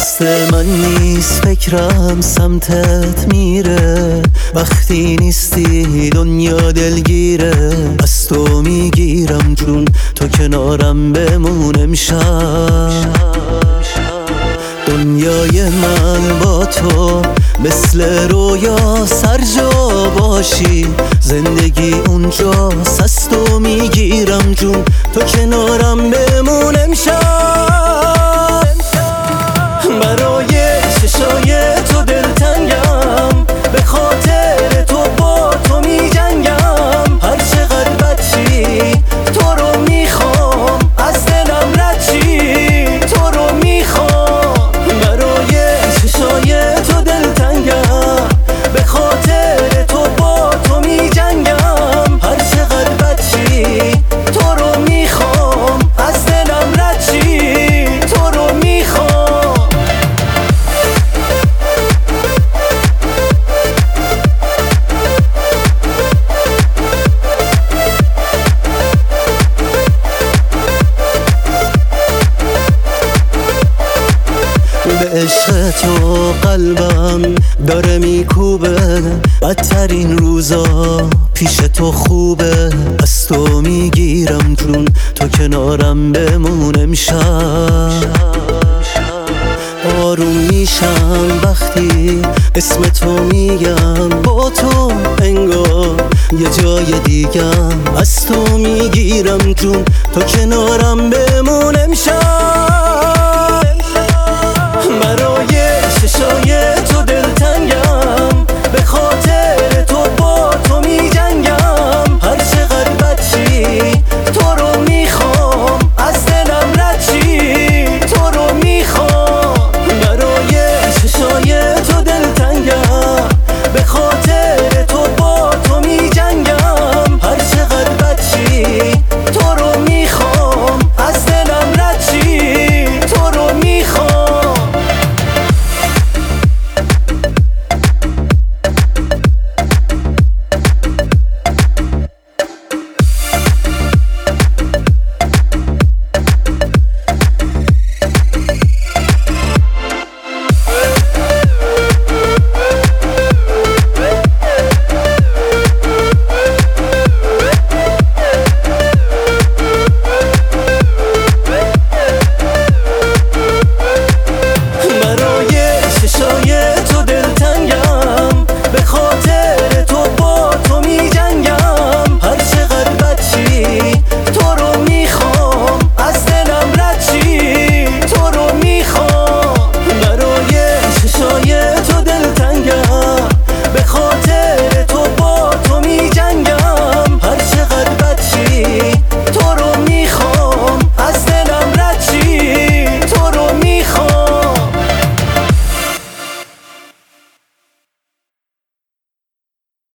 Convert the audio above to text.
دست من نیست فکرم سمتت میره، وقتی نیستی دنیا دلگیره. از تو میگیرم جون تو کنارم بمون امشب. دنیای من با تو مثل رویا سرجا باشی، زندگی اونجاست از تو میگیرم جون تو کنارم بمون امشب. برای چشای تو دلتنگم، به خاطر تو با تو می جنگم. هر چقدر بد چی تو رو میخوام، از دلم رد چی تو رو میخوام. برای چشای تو دلتنگم، به خاطر تو با تو می جنگم. هر چقدر بد چی تو رو میخوام، از دلم رد چی تو رو میخوام. به عشق تو قلبم داره میکوبه، بدترین روزا پیش تو خوبه. از تو میگیرم جون تو کنارم بمون امشب. آروم میشم وقتی اسم تو میگم، با تو انگار یه جای دیگم. از تو میگیرم جون تو کنارم بمون امشب.